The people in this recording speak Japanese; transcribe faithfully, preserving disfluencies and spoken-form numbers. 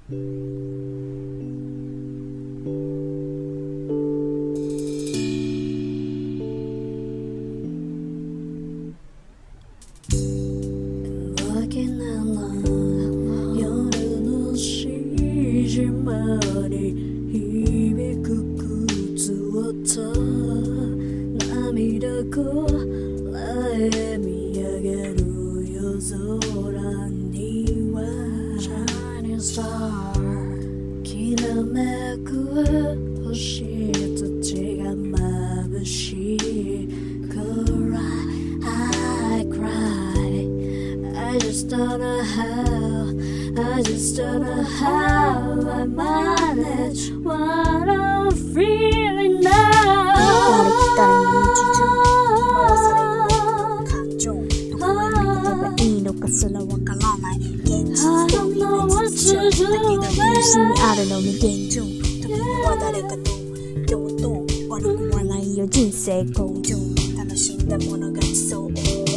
夜のしじまに響く靴音涙こらえ見上げる夜空には Shining Star きらめく星たちが眩しい Cry I cry I just don't know how I just don't know how I manage what I'm feeling now 誰来たらの日常回される感情どこまで言えばいいのかすらわからない現実と現実だけど中心にあるのに現状時には誰かと共闘悪くはないよ人生向上楽しんだものが理想